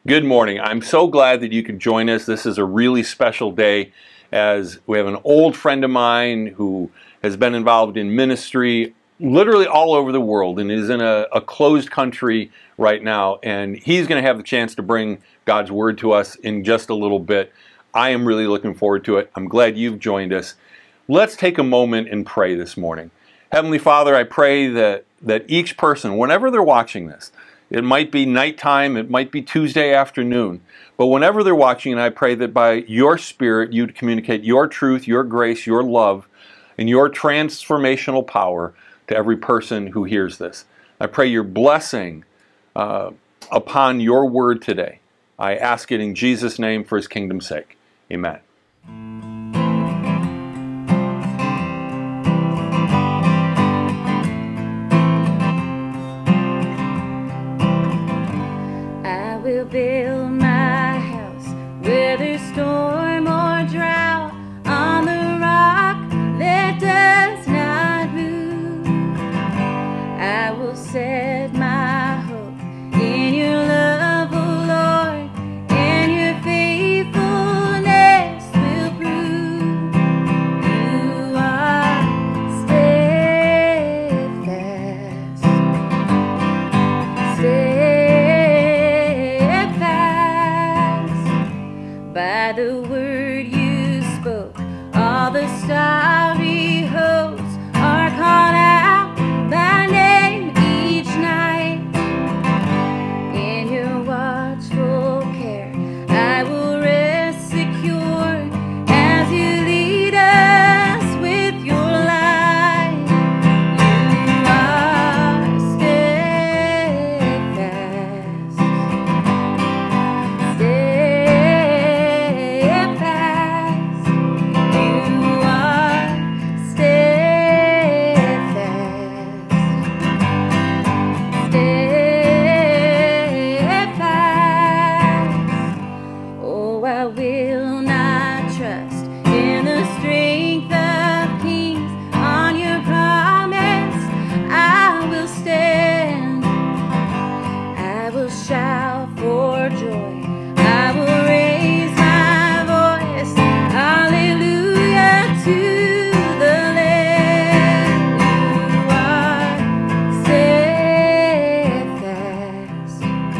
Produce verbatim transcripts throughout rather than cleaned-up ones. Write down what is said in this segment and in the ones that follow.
Good morning. I'm so glad that you can join us. This is a really special day as we have an old friend of mine who has been involved in ministry literally all over the world and is in a, a closed country right now. And he's going to have the chance to bring God's Word to us in just a little bit. I am really looking forward to it. I'm glad you've joined us. Let's take a moment and pray this morning. Heavenly Father, I pray that, that each person, whenever they're watching this, it might be nighttime, it might be Tuesday afternoon, but whenever they're watching, I pray that by your Spirit, you'd communicate your truth, your grace, your love, and your transformational power to every person who hears this. I pray your blessing uh, upon your word today. I ask it in Jesus' name for his kingdom's sake. Amen. I will build my house, whether storm or drought, on the rock that does not move. I will set my hope in your love, O Lord, and your faithfulness will prove. You are steadfast, steadfast. By the word you spoke, all the starry hosts are called out by name each night. In your watchful care, I will rest secure as you lead us with your light. You are steadfast, steadfast. You are steadfast, steadfast. Oh, I will not trust in the strength of kings. On your promise, I will stand. I will shout for joy. I will raise my voice. Hallelujah to the Lamb. You are steadfast,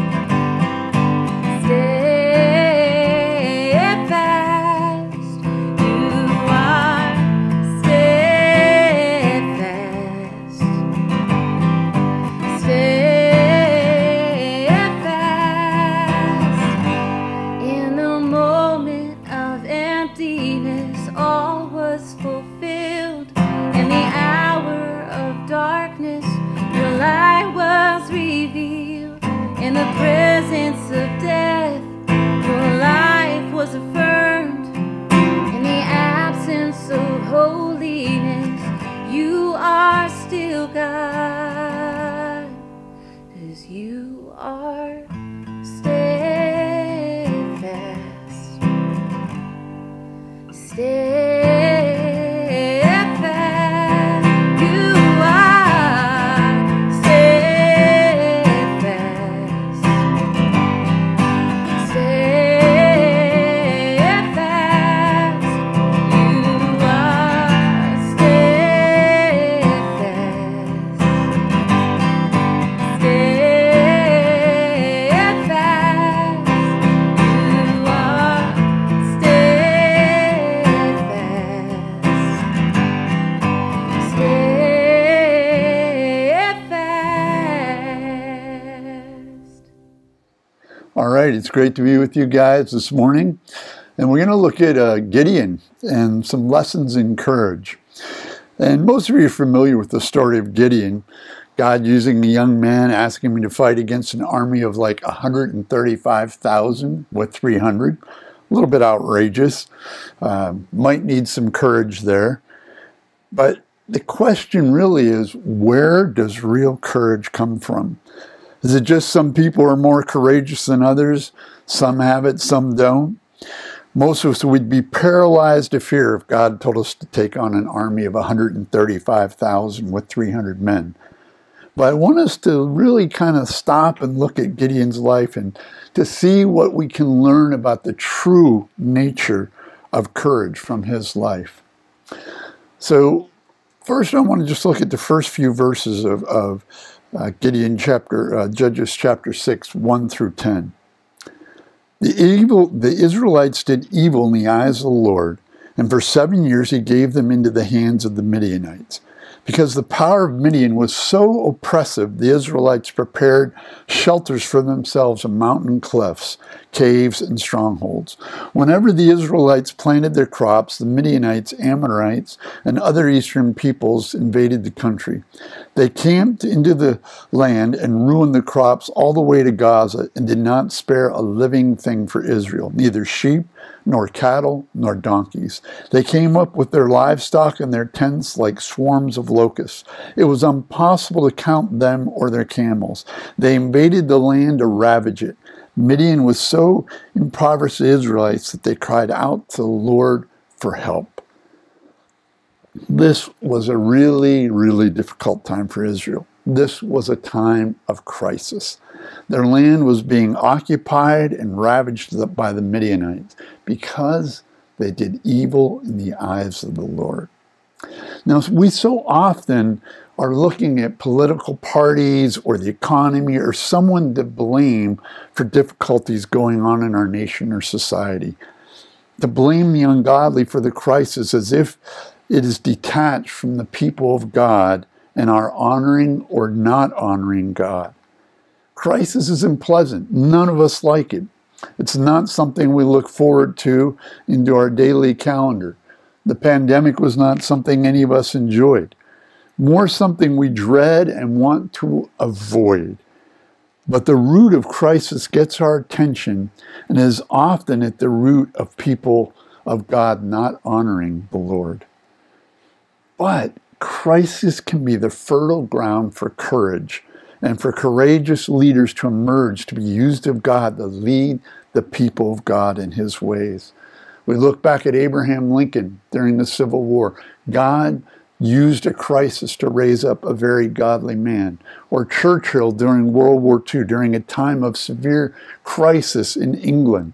steadfast. You are steadfast, steadfast. In the moment of emptiness, all was fulfilled. In the hour of darkness, your light was revealed. In the presence of death, your life was affirmed. In the absence of holiness, you are still God, 'cause you are steadfast, steadfast. You are steadfast, steadfast. You are steadfast, steadfast. You are steadfast, steadfast. All right, it's great to be with you guys this morning. And we're going to look at uh, Gideon and some lessons in courage. And most of you are familiar with the story of Gideon. God using a young man, asking him to fight against an army of like one hundred thirty-five thousand with three hundred. A little bit outrageous. Uh, might need some courage there. But the question really is, where does real courage come from? Is it just some people are more courageous than others? Some have it, some don't. Most of us would be paralyzed to fear if God told us to take on an army of one hundred thirty-five thousand with three hundred men. But I want us to really kind of stop and look at Gideon's life and to see what we can learn about the true nature of courage from his life. So first I want to just look at the first few verses of, of uh, Gideon chapter, uh, Judges chapter six, one through ten. The evil, the Israelites did evil in the eyes of the Lord, and for seven years he gave them into the hands of the Midianites. Because the power of Midian was so oppressive, the Israelites prepared shelters for themselves in mountain clefts, caves, and strongholds. Whenever the Israelites planted their crops, the Midianites, Amorites, and other eastern peoples invaded the country. They camped into the land and ruined the crops all the way to Gaza and did not spare a living thing for Israel, neither sheep, nor cattle, nor donkeys. They came up with their livestock and their tents like swarms of locusts. It was impossible to count them or their camels. They invaded the land to ravage it. Midian was so impoverished the Israelites that they cried out to the Lord for help. This was a really, really difficult time for Israel. This was a time of crisis. Their land was being occupied and ravaged by the Midianites because they did evil in the eyes of the Lord. Now, we so often are looking at political parties or the economy or someone to blame for difficulties going on in our nation or society. To blame the ungodly for the crisis as if it is detached from the people of God and our honoring or not honoring God. Crisis is unpleasant. None of us like it. It's not something we look forward to into our daily calendar. The pandemic was not something any of us enjoyed. More something we dread and want to avoid. But the root of crisis gets our attention and is often at the root of people of God not honoring the Lord. But crisis can be the fertile ground for courage and for courageous leaders to emerge, to be used of God, to lead the people of God in his ways. We look back at Abraham Lincoln during the Civil War. God used a crisis to raise up a very godly man. Or Churchill during World War Two, during a time of severe crisis in England.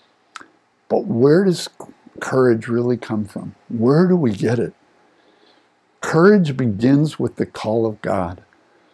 But where does courage really come from? Where do we get it? Courage begins with the call of God.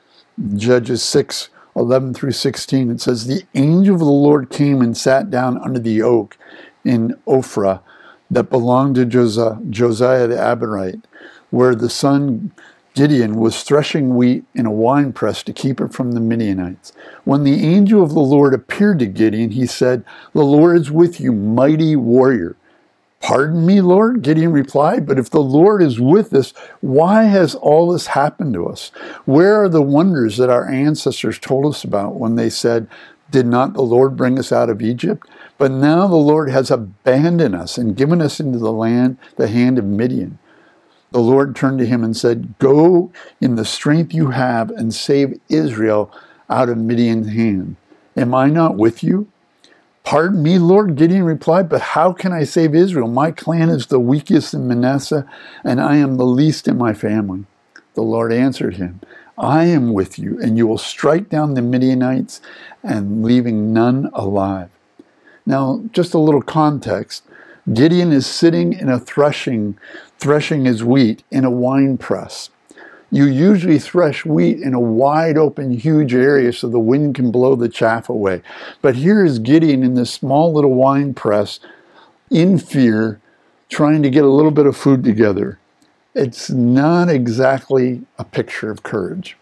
Judges six, eleven through sixteen, it says, the angel of the Lord came and sat down under the oak in Ophrah that belonged to Josiah, Josiah the Amorite, where the son Gideon was threshing wheat in a winepress to keep it from the Midianites. When the angel of the Lord appeared to Gideon, he said, the Lord is with you, mighty warrior. Pardon me, Lord, Gideon replied, but if the Lord is with us, why has all this happened to us? Where are the wonders that our ancestors told us about when they said, did not the Lord bring us out of Egypt? But now the Lord has abandoned us and given us into the land, the hand of Midian. The Lord turned to him and said, go in the strength you have and save Israel out of Midian's hand. Am I not with you? Pardon me, Lord, Gideon replied, but how can I save Israel? My clan is the weakest in Manasseh, and I am the least in my family. The Lord answered him, I am with you, and you will strike down the Midianites, and leaving none alive. Now, just a little context. Gideon is sitting in a threshing, threshing his wheat in a wine press. You usually thresh wheat in a wide open, huge area so the wind can blow the chaff away. But here is Gideon in this small little wine press in fear, trying to get a little bit of food together. It's not exactly a picture of courage.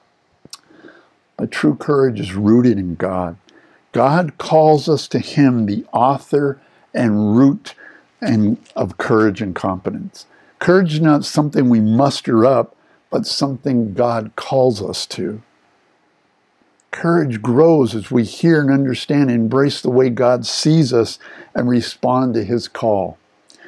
But true courage is rooted in God. God calls us to him, the author and root and of courage and competence. Courage is not something we muster up, but something God calls us to. Courage grows as we hear and understand and embrace the way God sees us and respond to his call.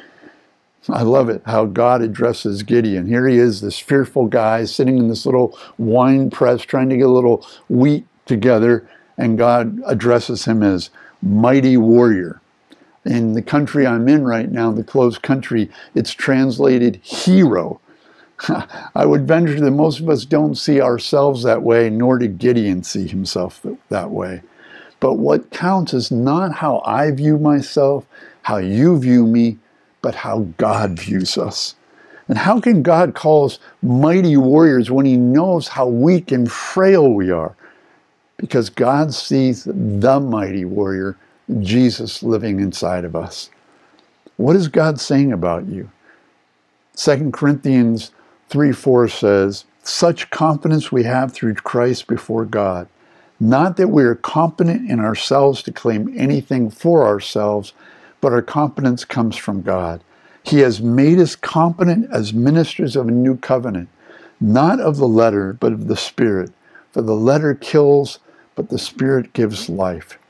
I love it how God addresses Gideon. Here he is, this fearful guy sitting in this little wine press trying to get a little wheat together, and God addresses him as mighty warrior. In the country I'm in right now, the closed country, it's translated hero. I would venture that most of us don't see ourselves that way, nor did Gideon see himself that way. But what counts is not how I view myself, how you view me, but how God views us. And how can God call us mighty warriors when he knows how weak and frail we are? Because God sees the mighty warrior, Jesus, living inside of us. What is God saying about you? Second Corinthians three four says, such confidence we have through Christ before God. Not that we are competent in ourselves to claim anything for ourselves, but our competence comes from God. He has made us competent as ministers of a new covenant, not of the letter, but of the Spirit. For the letter kills, but the Spirit gives life.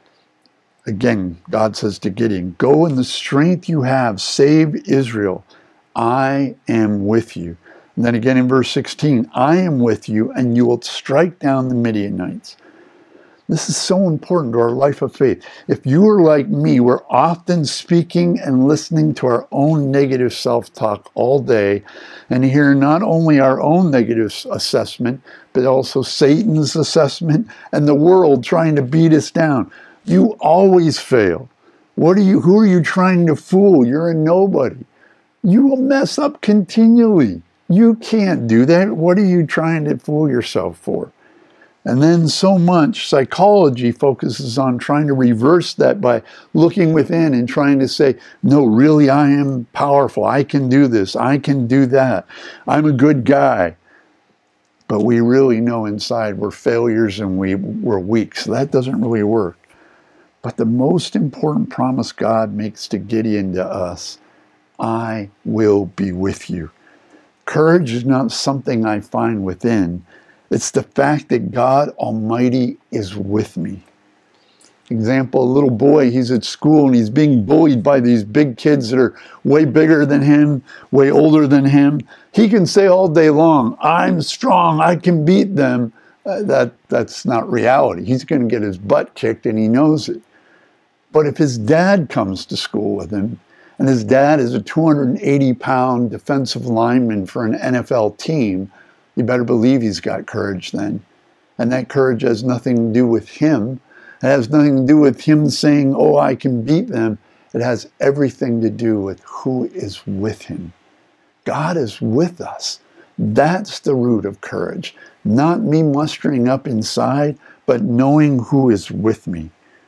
Again, God says to Gideon, go in the strength you have, save Israel. I am with you. And then again in verse sixteen, I am with you, and you will strike down the Midianites. This is so important to our life of faith. If you are like me, we're often speaking and listening to our own negative self-talk all day, and hear not only our own negative assessment, but also Satan's assessment and the world trying to beat us down. You always fail. What are you? Who are you trying to fool? You're a nobody. You will mess up continually. You can't do that. What are you trying to fool yourself for? And then so much psychology focuses on trying to reverse that by looking within and trying to say, no, really, I am powerful. I can do this. I can do that. I'm a good guy. But we really know inside we're failures and we, we're weak. So that doesn't really work. But the most important promise God makes to Gideon to us, I will be with you. Courage is not something I find within. It's the fact that God Almighty is with me. Example, a little boy, he's at school and he's being bullied by these big kids that are way bigger than him, way older than him. He can say all day long, I'm strong, I can beat them. Uh, that, that's not reality. He's going to get his butt kicked and he knows it. But if his dad comes to school with him, and his dad is a two hundred eighty pound defensive lineman for an N F L team, you better believe he's got courage then. And that courage has nothing to do with him. It has nothing to do with him saying, oh, I can beat them. It has everything to do with who is with him. God is with us. That's the root of courage. Not me mustering up inside, but knowing who is with me.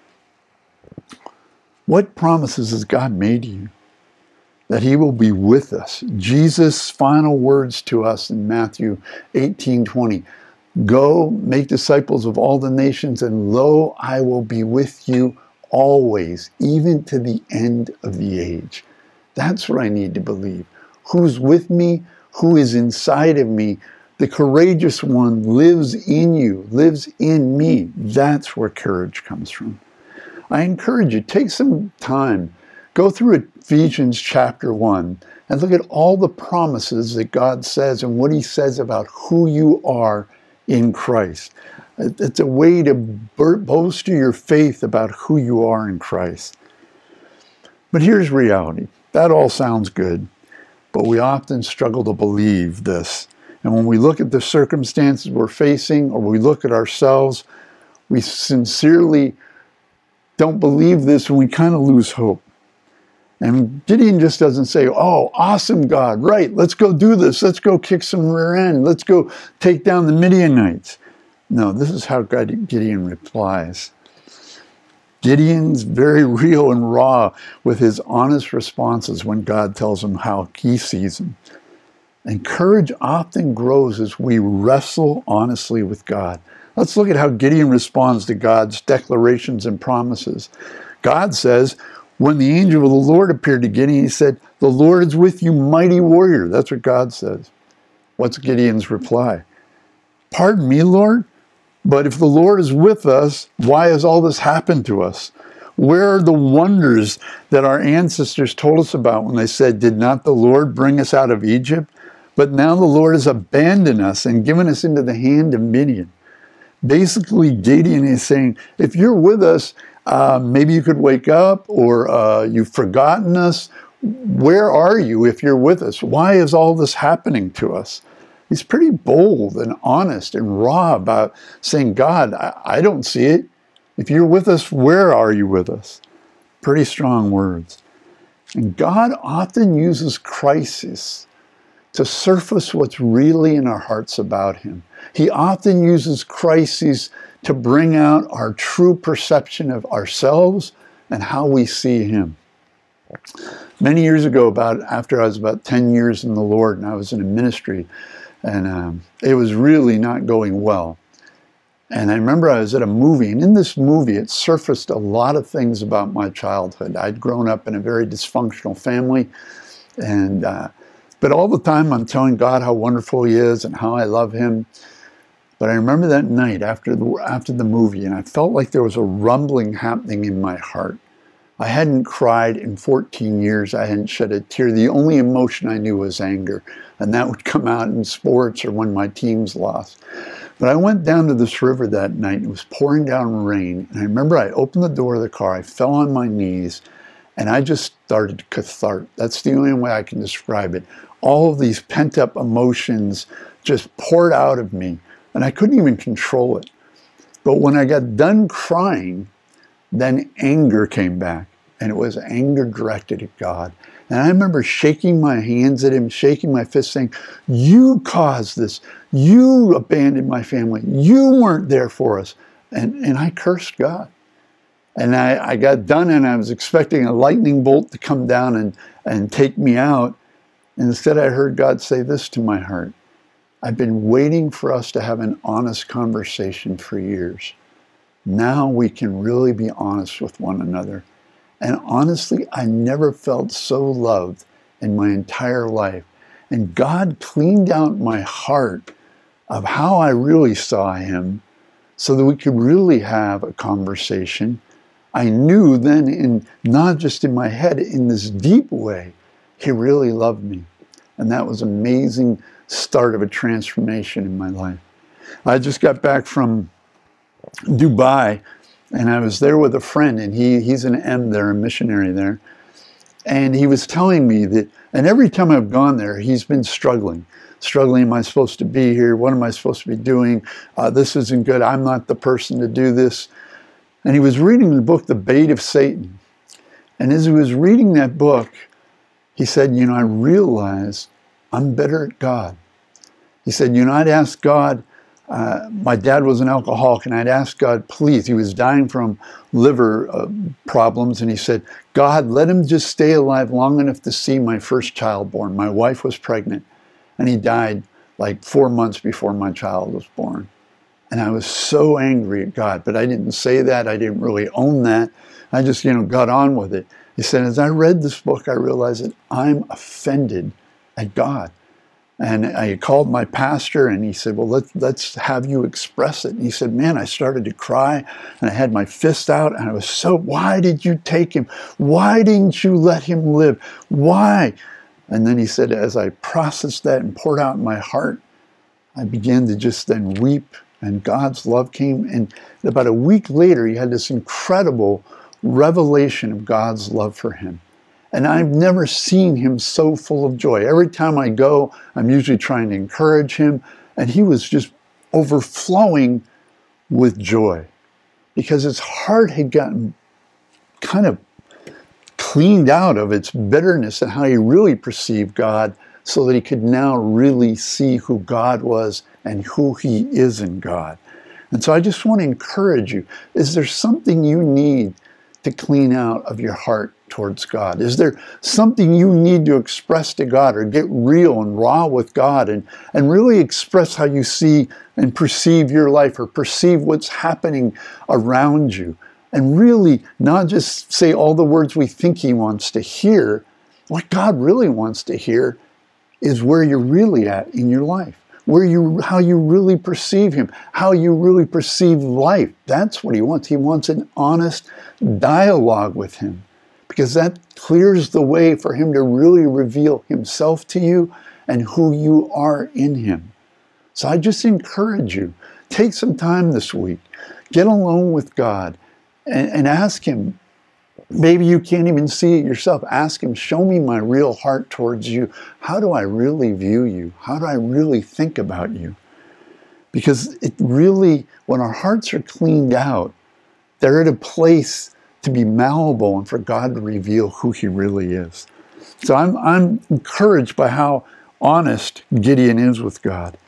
What promises has God made you? That he will be with us. Jesus' final words to us in Matthew eighteen twenty. Go, make disciples of all the nations, and lo, I will be with you always, even to the end of the age. That's what I need to believe. Who's with me? Who is inside of me? The courageous one lives in you, lives in me. That's where courage comes from. I encourage you, take some time. Go through Ephesians chapter one and look at all the promises that God says and what he says about who you are in Christ. It's a way to bolster your faith about who you are in Christ. But here's reality. That all sounds good, but we often struggle to believe this. And when we look at the circumstances we're facing, or we look at ourselves, we sincerely don't believe this and we kind of lose hope. And Gideon just doesn't say, oh, awesome, God, right, let's go do this. Let's go kick some rear end. Let's go take down the Midianites. No, this is how Gideon replies. Gideon's very real and raw with his honest responses when God tells him how he sees him. And courage often grows as we wrestle honestly with God. Let's look at how Gideon responds to God's declarations and promises. God says, when the angel of the Lord appeared to Gideon, he said, the Lord is with you, mighty warrior. That's what God says. What's Gideon's reply? Pardon me, Lord, but if the Lord is with us, why has all this happened to us? Where are the wonders that our ancestors told us about when they said, did not the Lord bring us out of Egypt? But now the Lord has abandoned us and given us into the hand of Midian. Basically, Gideon is saying, if you're with us, Uh, maybe you could wake up, or uh, you've forgotten us. where are you if you're with us? Why is all this happening to us? He's pretty bold and honest and raw about saying, God, I, I don't see it. If you're with us, where are you with us? Pretty strong words. And God often uses crisis to surface what's really in our hearts about him. He often uses crises to bring out our true perception of ourselves and how we see him. Many years ago, about after I was about ten years in the Lord, and I was in a ministry, and um, it was really not going well. And I remember I was at a movie, and in this movie, it surfaced a lot of things about my childhood. I'd grown up in a very dysfunctional family, and uh, but all the time I'm telling God how wonderful he is and how I love him. But I remember that night after the, after the movie, and I felt like there was a rumbling happening in my heart. I hadn't cried in fourteen years. I hadn't shed a tear. The only emotion I knew was anger, and that would come out in sports or when my teams lost. But I went down to this river that night, and it was pouring down rain, and I remember I opened the door of the car, I fell on my knees, and I just started to cathart. That's the only way I can describe it. All of these pent-up emotions just poured out of me, and I couldn't even control it. But when I got done crying, then anger came back, and it was anger directed at God. And I remember shaking my hands at him, shaking my fist, saying, you caused this. You abandoned my family. You weren't there for us. And, and I cursed God. And I, I got done, and I was expecting a lightning bolt to come down and, and take me out. And instead, I heard God say this to my heart. I've been waiting for us to have an honest conversation for years. Now we can really be honest with one another. And honestly, I never felt so loved in my entire life. And God cleaned out my heart of how I really saw him so that we could really have a conversation. I knew then, in not just in my head, in this deep way, he really loved me. And that was an amazing start of a transformation in my life. I just got back from Dubai, and I was there with a friend, and he he's an M there, a missionary there. And he was telling me that, and every time I've gone there, he's been struggling. Struggling, am I supposed to be here? What am I supposed to be doing? Uh, this isn't good. I'm not the person to do this. And he was reading the book, The Bait of Satan. And as he was reading that book, he said, you know, I realized I'm better at God. He said, you know, I'd ask God, Uh, my dad was an alcoholic, and I'd ask God, please, he was dying from liver uh, problems, and he said, God, let him just stay alive long enough to see my first child born. My wife was pregnant, and he died like four months before my child was born. And I was so angry at God, but I didn't say that. I didn't really own that. I just, you know, got on with it. He said, as I read this book, I realized that I'm offended at God. And I called my pastor, and he said, well, let's, let's have you express it. And he said, man, I started to cry, and I had my fist out, and I was so, why did you take him? Why didn't you let him live? Why? And then he said, as I processed that and poured out in my heart, I began to just then weep, and God's love came. And about a week later, he had this incredible revelation of God's love for him. And I've never seen him so full of joy. Every time I go, I'm usually trying to encourage him. And he was just overflowing with joy because his heart had gotten kind of cleaned out of its bitterness and how he really perceived God, so that he could now really see who God was and who he is in God. And so I just want to encourage you. Is there something you need to clean out of your heart towards God? Is there something you need to express to God, or get real and raw with God, and, and really express how you see and perceive your life, or perceive what's happening around you? And really not just say all the words we think he wants to hear. What God really wants to hear is where you're really at in your life, where you, how you really perceive him, how you really perceive life. That's what he wants. He wants an honest dialogue with him, because that clears the way for him to really reveal himself to you and who you are in him. So I just encourage you, take some time this week, get alone with God, and, and ask him, Maybe you can't even see it yourself. Ask him, show me my real heart towards you. How do I really view you? How do I really think about you? Because it really, when our hearts are cleaned out, they're at a place to be malleable and for God to reveal who he really is. So I'm, I'm encouraged by how honest Gideon is with God.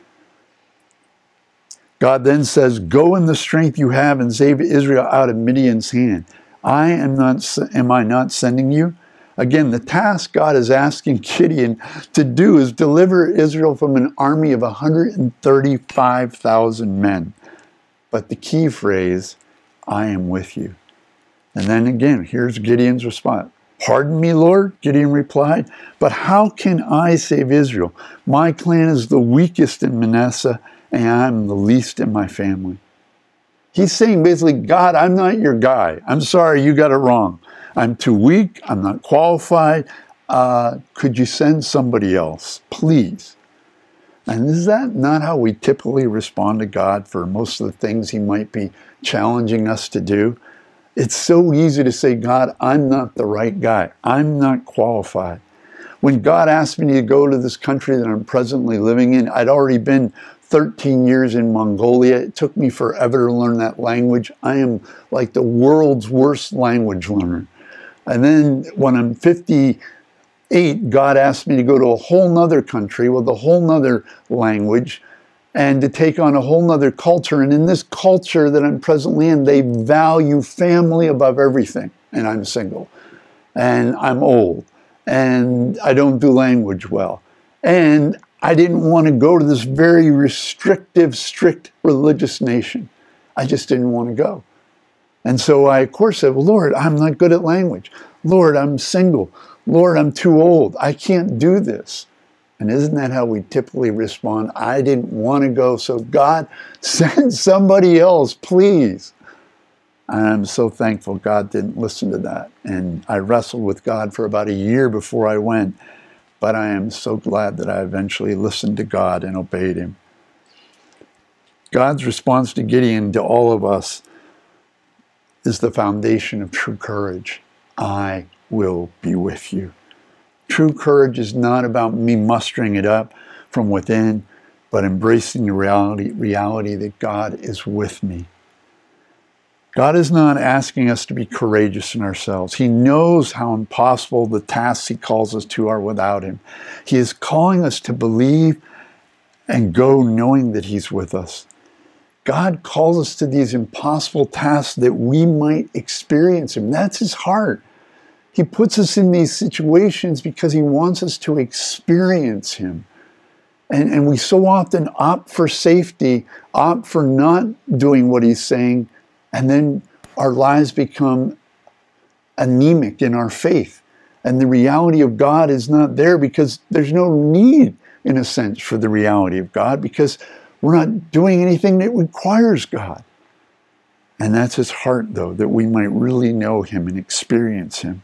God then says, go in the strength you have and save Israel out of Midian's hand. I am not, am I not sending you? Again, the task God is asking Gideon to do is deliver Israel from an army of one hundred thirty-five thousand men. But the key phrase, I am with you. And then again, here's Gideon's response. Pardon me, Lord, Gideon replied, but how can I save Israel? My clan is the weakest in Manasseh, and I am the least in my family. He's saying basically, God, I'm not your guy. I'm sorry, you got it wrong. I'm too weak. I'm not qualified. Uh, could you send somebody else, please? And is that not how we typically respond to God for most of the things he might be challenging us to do? It's so easy to say, God, I'm not the right guy. I'm not qualified. When God asked me to go to this country that I'm presently living in, I'd already been thirteen years in Mongolia. It took me forever to learn that language. I am like the world's worst language learner. And then when I'm fifty-eight, God asked me to go to a whole nother country with a whole nother language and to take on a whole nother culture. And in this culture that I'm presently in, they value family above everything. And I'm single. And I'm old. And I don't do language well. And I didn't want to go to this very restrictive, strict religious nation. I just didn't want to go. And so I, of course, said, well, Lord, I'm not good at language. Lord, I'm single. Lord, I'm too old. I can't do this. And isn't that how we typically respond? I didn't want to go, so God, send somebody else, please. And I'm so thankful God didn't listen to that. And I wrestled with God for about a year before I went. But I am so glad that I eventually listened to God and obeyed him. God's response to Gideon, to all of us, is the foundation of true courage. I will be with you. True courage is not about me mustering it up from within, but embracing the reality, reality that God is with me. God is not asking us to be courageous in ourselves. He knows how impossible the tasks he calls us to are without him. He is calling us to believe and go knowing that he's with us. God calls us to these impossible tasks that we might experience him. That's his heart. He puts us in these situations because he wants us to experience him. And, and we so often opt for safety, opt for not doing what he's saying, and then our lives become anemic in our faith. And the reality of God is not there because there's no need, in a sense, for the reality of God because we're not doing anything that requires God. And that's his heart, though, that we might really know him and experience him.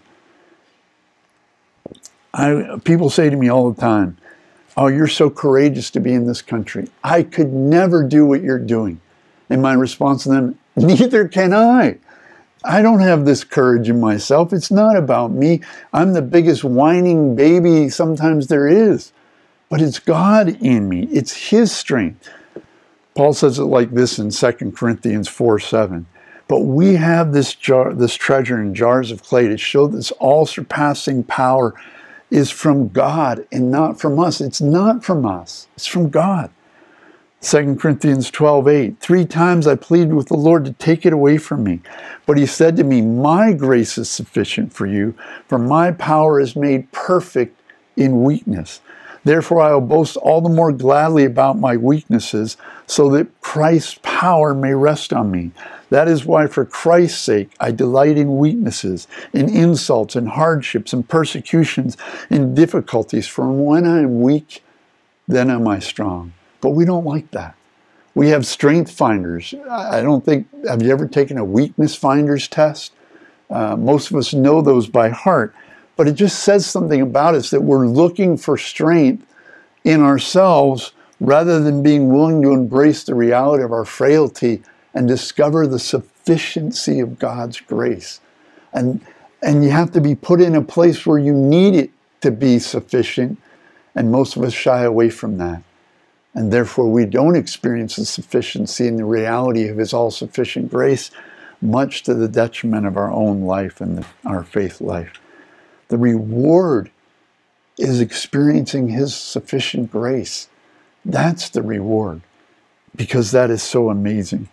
I, people say to me all the time, oh, you're so courageous to be in this country. I could never do what you're doing. And my response to them, neither can I. I don't have this courage in myself. It's not about me. I'm the biggest whining baby sometimes there is. But it's God in me. It's his strength. Paul says it like this in Second Corinthians four seven. But we have this jar, this treasure in jars of clay to show this all-surpassing power is from God and not from us. It's not from us. It's from God. Second Corinthians twelve eight. Three times I pleaded with the Lord to take it away from me. But he said to me, my grace is sufficient for you, for my power is made perfect in weakness. Therefore I will boast all the more gladly about my weaknesses, so that Christ's power may rest on me. That is why for Christ's sake I delight in weaknesses, in insults, in hardships, in persecutions, in difficulties. For when I am weak, then am I strong. But we don't like that. We have strength finders. I don't think, have you ever taken a weakness finders test? Uh, most of us know those by heart. But it just says something about us that we're looking for strength in ourselves rather than being willing to embrace the reality of our frailty and discover the sufficiency of God's grace. And And you have to be put in a place where you need it to be sufficient. And most of us shy away from that. And therefore we don't experience the sufficiency and the reality of his all-sufficient grace, much to the detriment of our own life and the, our faith life. The reward is experiencing his sufficient grace. That's the reward, because that is so amazing.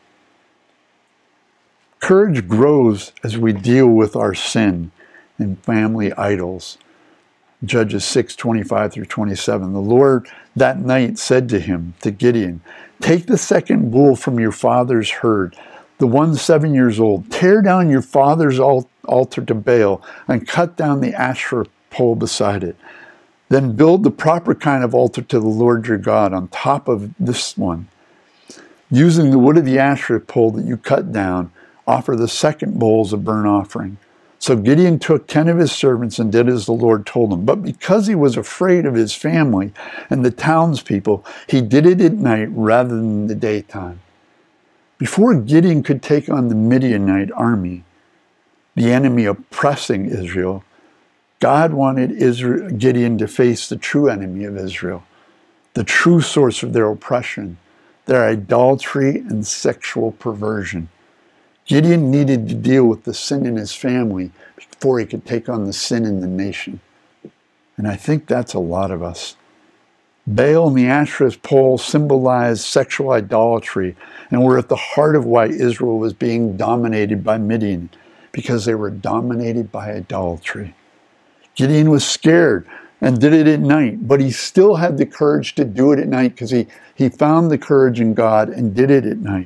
Courage grows as we deal with our sin and family idols. Judges six, twenty-five through twenty-seven. The Lord that night said to him, to Gideon, take the second bull from your father's herd, the one seven years old. Tear down your father's altar to Baal and cut down the Asherah pole beside it. Then build the proper kind of altar to the Lord your God on top of this one. Using the wood of the Asherah pole that you cut down, offer the second bull as a burnt offering. So Gideon took ten of his servants and did as the Lord told him. But because he was afraid of his family and the townspeople, he did it at night rather than the daytime. Before Gideon could take on the Midianite army, the enemy oppressing Israel, God wanted Israel, Gideon to face the true enemy of Israel, the true source of their oppression, their idolatry and sexual perversion. Gideon needed to deal with the sin in his family before he could take on the sin in the nation. And I think that's a lot of us. Baal and the Asherah's pole symbolized sexual idolatry and were at the heart of why Israel was being dominated by Midian, because they were dominated by idolatry. Gideon was scared and did it at night, but he still had the courage to do it at night because he, he found the courage in God and did it at night.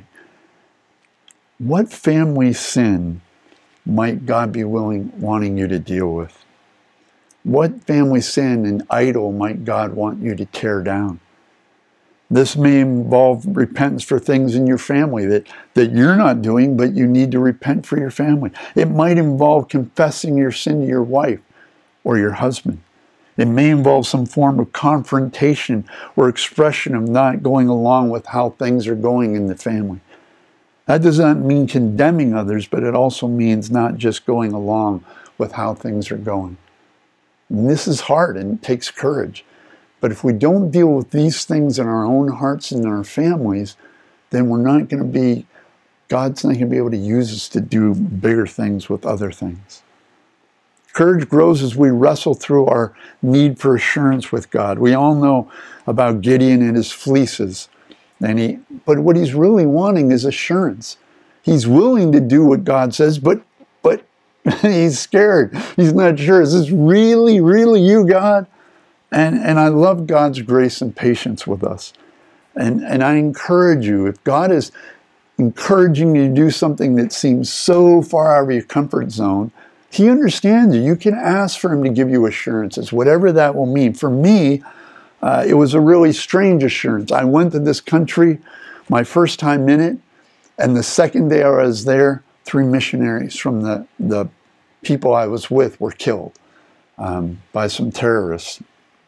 What family sin might God be willing, wanting you to deal with? What family sin and idol might God want you to tear down? This may involve repentance for things in your family that, that you're not doing, but you need to repent for your family. It might involve confessing your sin to your wife or your husband. It may involve some form of confrontation or expression of not going along with how things are going in the family. That does not mean condemning others, but it also means not just going along with how things are going. And this is hard and it takes courage. But if we don't deal with these things in our own hearts and in our families, then we're not going to be, God's not going to be able to use us to do bigger things with other things. Courage grows as we wrestle through our need for assurance with God. We all know about Gideon and his fleeces. And he, but what he's really wanting is assurance. He's willing to do what God says, but but he's scared. He's not sure. Is this really, really you, God? And and I love God's grace and patience with us. And and I encourage you, if God is encouraging you to do something that seems so far out of your comfort zone, he understands you. You can ask for him to give you assurances, whatever that will mean. For me, Uh, it was a really strange assurance. I went to this country, my first time in it, and the second day I was there, three missionaries from the, the people I was with were killed um, by some terrorists.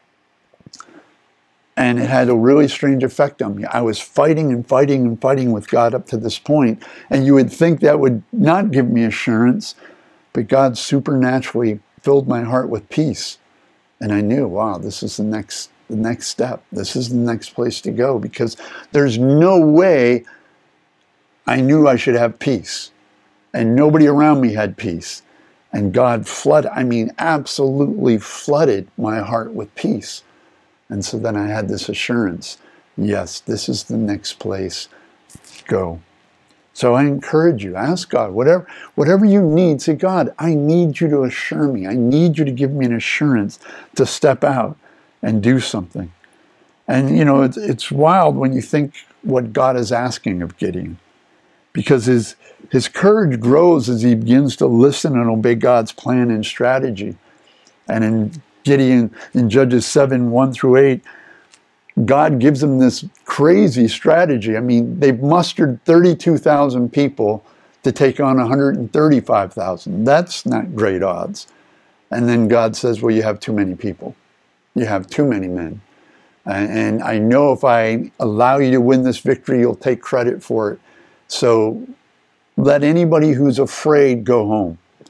And it had a really strange effect on me. I was fighting and fighting and fighting with God up to this point, and you would think that would not give me assurance, but God supernaturally filled my heart with peace. And I knew, wow, this is the next the next step. This is the next place to go, because there's no way I knew I should have peace. And nobody around me had peace. And God flooded, I mean, absolutely flooded my heart with peace. And so then I had this assurance, yes, this is the next place. Go. So I encourage you, ask God, whatever, whatever you need, say, God, I need you to assure me. I need you to give me an assurance to step out and do something. And, you know, it's, it's wild when you think what God is asking of Gideon, because his, his courage grows as he begins to listen and obey God's plan and strategy. And in Gideon, in Judges seven, one through eight, God gives him this crazy strategy. I mean, they've mustered thirty-two thousand people to take on one hundred thirty-five thousand. That's not great odds. And then God says, well, you have too many people. You have too many men. And I know if I allow you to win this victory, you'll take credit for it. So let anybody who's afraid go home.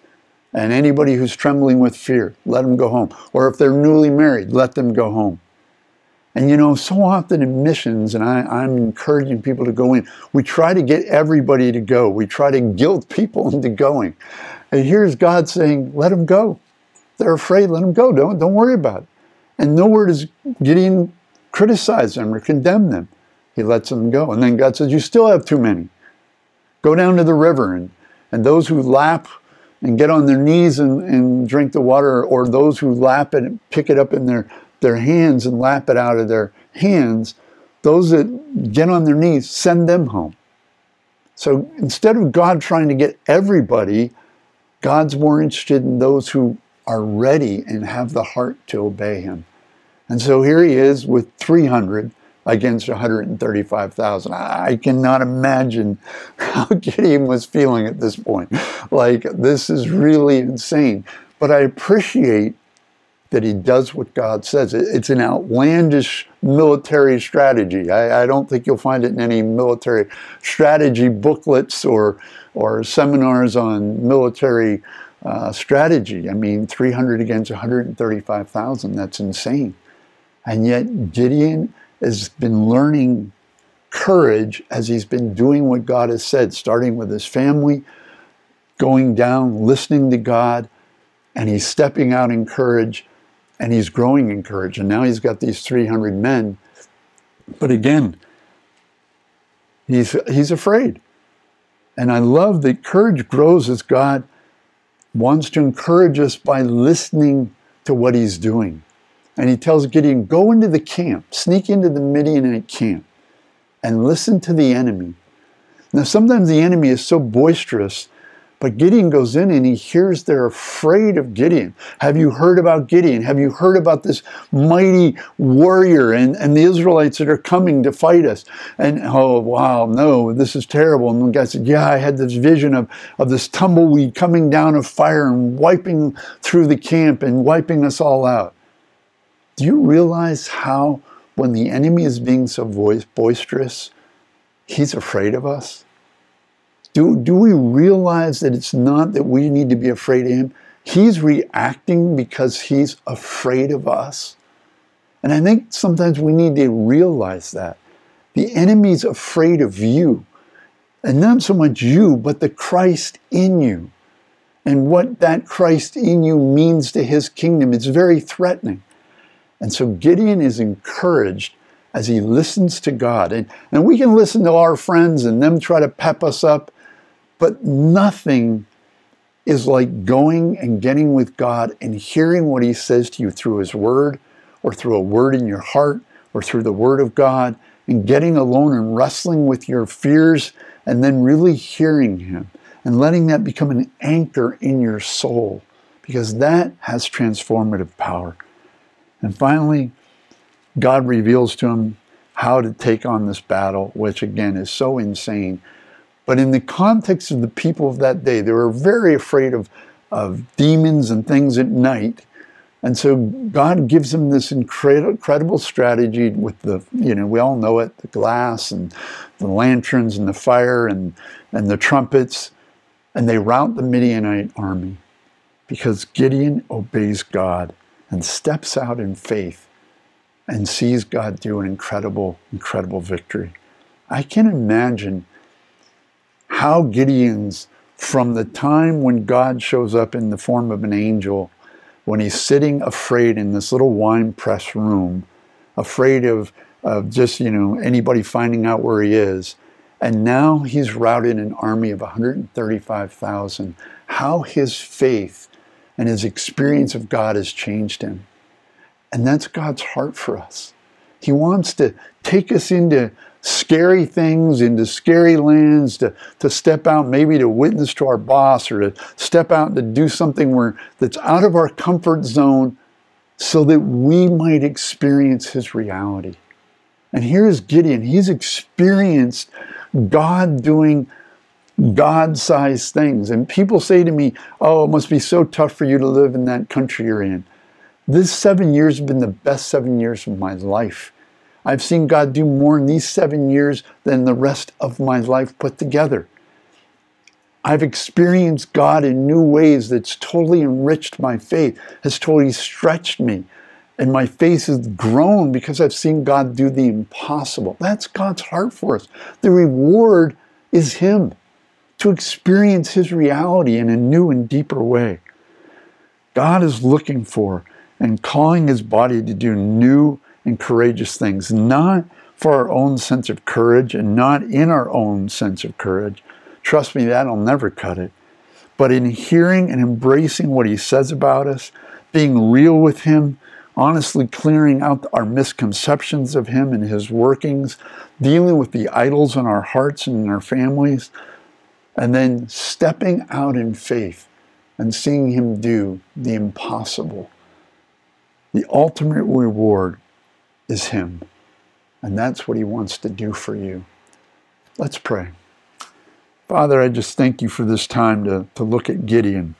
And anybody who's trembling with fear, let them go home. Or if they're newly married, let them go home. And you know, so often in missions, and I, I'm encouraging people to go in, we try to get everybody to go. We try to guilt people into going. And here's God saying, let them go. They're afraid, let them go. Don't, don't worry about it. And nowhere does Gideon criticize them or condemn them. He lets them go. And then God says, you still have too many. Go down to the river, and, and those who lap and get on their knees and, and drink the water, or those who lap it and pick it up in their, their hands and lap it out of their hands, those that get on their knees, send them home. So instead of God trying to get everybody, God's more interested in those who are ready and have the heart to obey him. And so here he is with three hundred against one hundred thirty-five thousand. I cannot imagine how Gideon was feeling at this point. Like, this is really insane. But I appreciate that he does what God says. It's an outlandish military strategy. I, I don't think you'll find it in any military strategy booklets or, or seminars on military uh, strategy. I mean, three hundred against one hundred thirty-five thousand, that's insane. And yet Gideon has been learning courage as he's been doing what God has said, starting with his family, going down, listening to God, and he's stepping out in courage, and he's growing in courage. And now he's got these three hundred men. But again, he's, he's afraid. And I love that courage grows as God wants to encourage us by listening to what he's doing. And he tells Gideon, go into the camp, sneak into the Midianite camp, and listen to the enemy. Now, sometimes the enemy is so boisterous, but Gideon goes in and he hears they're afraid of Gideon. Have you heard about Gideon? Have you heard about this mighty warrior and, and the Israelites that are coming to fight us? And, oh, wow, no, this is terrible. And the guy said, yeah, I had this vision of, of this tumbleweed coming down of fire and wiping through the camp and wiping us all out. Do you realize how, when the enemy is being so boisterous, he's afraid of us? Do, do we realize that it's not that we need to be afraid of him? He's reacting because he's afraid of us. And I think sometimes we need to realize that. The enemy's afraid of you. And not so much you, but the Christ in you. And what that Christ in you means to his kingdom. It's very threatening. And so Gideon is encouraged as he listens to God. And, and we can listen to our friends and them try to pep us up, but nothing is like going and getting with God and hearing what he says to you through his word, or through a word in your heart, or through the word of God, and getting alone and wrestling with your fears, and then really hearing him and letting that become an anchor in your soul, because that has transformative power. And finally, God reveals to him how to take on this battle, which again is so insane. But in the context of the people of that day, they were very afraid of, of demons and things at night. And so God gives them this incredible, incredible strategy with the, you know, we all know it, the glass and the lanterns and the fire and, and the trumpets. And they rout the Midianite army because Gideon obeys God and steps out in faith and sees God do an incredible, incredible victory. I can imagine how Gideon's, from the time when God shows up in the form of an angel, when he's sitting afraid in this little wine press room, afraid of, of just, you know, anybody finding out where he is, and now he's routed an army of one hundred thirty-five thousand, how his faith and his experience of God has changed him. And that's God's heart for us. He wants to take us into scary things, into scary lands, to, to step out maybe to witness to our boss, or to step out and to do something where, that's out of our comfort zone, so that we might experience his reality. And here's Gideon. He's experienced God doing God-sized things. And people say to me, oh, it must be so tough for you to live in that country you're in. This seven years have been the best seven years of my life. I've seen God do more in these seven years than the rest of my life put together. I've experienced God in new ways that's totally enriched my faith, has totally stretched me. And my faith has grown because I've seen God do the impossible. That's God's heart for us. The reward is Him, to experience His reality in a new and deeper way. God is looking for and calling His body to do new and courageous things, not for our own sense of courage and not in our own sense of courage. Trust me, that'll never cut it. But in hearing and embracing what He says about us, being real with Him, honestly clearing out our misconceptions of Him and His workings, dealing with the idols in our hearts and in our families, and then stepping out in faith and seeing Him do the impossible. The ultimate reward is Him. And that's what He wants to do for you. Let's pray. Father, I just thank You for this time to, to look at Gideon.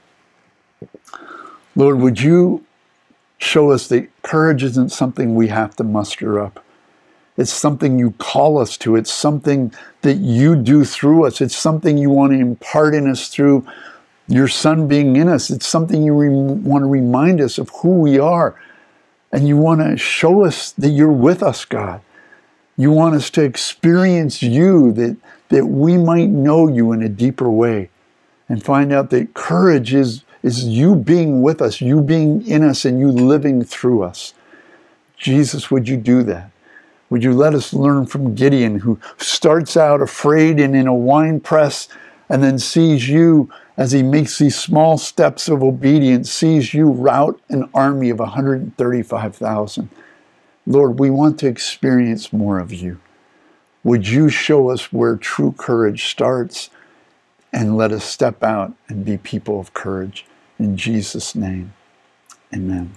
Lord, would You show us that courage isn't something we have to muster up. It's something You call us to. It's something that You do through us. It's something You want to impart in us through Your Son being in us. It's something You re- want to remind us of who we are. And You want to show us that You're with us, God. You want us to experience You, that, that we might know You in a deeper way and find out that courage is, is You being with us, You being in us, and You living through us. Jesus, would You do that? Would You let us learn from Gideon, who starts out afraid and in a wine press and then sees You as he makes these small steps of obedience, sees You rout an army of one hundred thirty-five thousand. Lord, we want to experience more of You. Would You show us where true courage starts and let us step out and be people of courage. In Jesus' name, amen.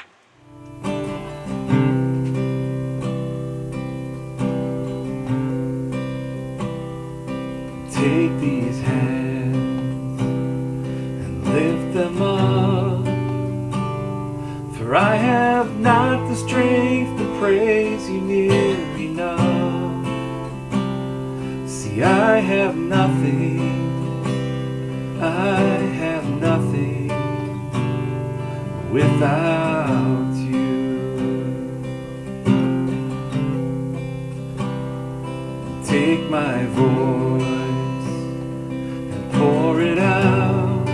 Take these hands and lift them up, for I have not the strength to praise You near enough. See, I have nothing, I have nothing without You. Take my voice and pour it out.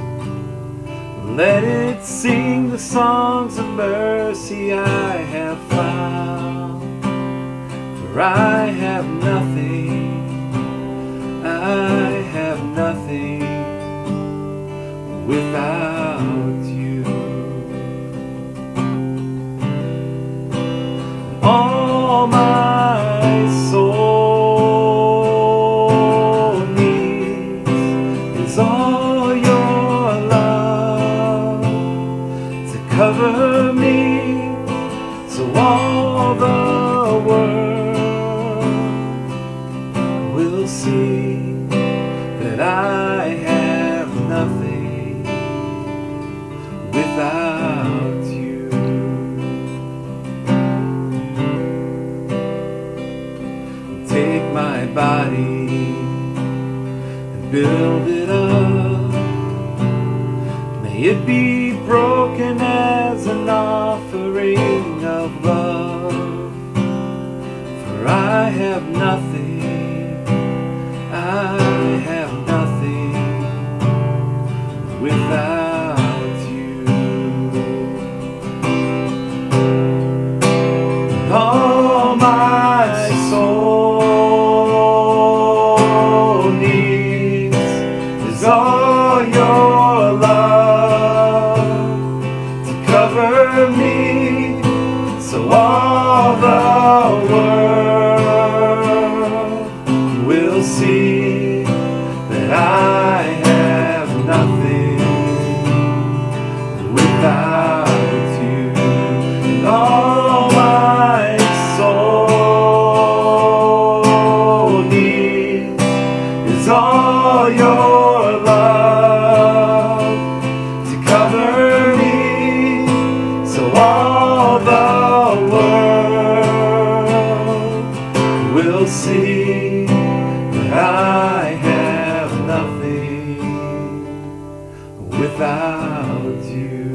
Let it sing the songs of mercy I have found. For I have nothing, I have nothing without You. All my soul needs is all Your love to cover me, so all the world will see that I have nothing without You. Take my body and build it up. May it be broken as an offering of love. For I have nothing, I have nothing without You. All my soul needs is all Your love to cover me, so all the world will see that I have nothing without You. And all my soul needs is all Your love without you.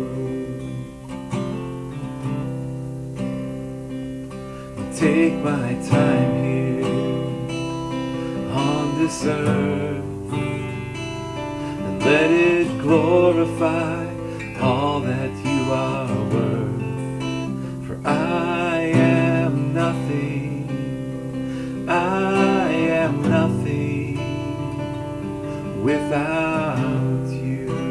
Take my time here on this earth and let it glorify all that you are worth. For I am nothing, I am nothing without you.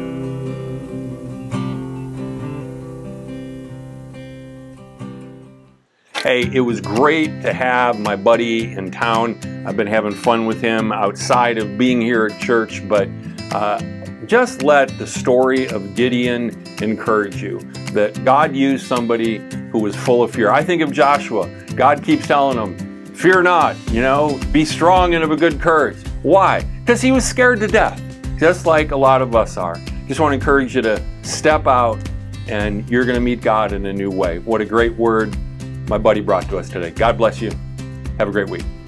Hey, it was great to have my buddy in town. I've been having fun with him outside of being here at church, but uh, just let the story of Gideon encourage you that God used somebody who was full of fear. I think of Joshua. God keeps telling him, fear not, you know, be strong and of a good courage. Why? Because he was scared to death, just like a lot of us are. Just want to encourage you to step out and you're going to meet God in a new way. What a great word my buddy brought to us today. God bless you. Have a great week.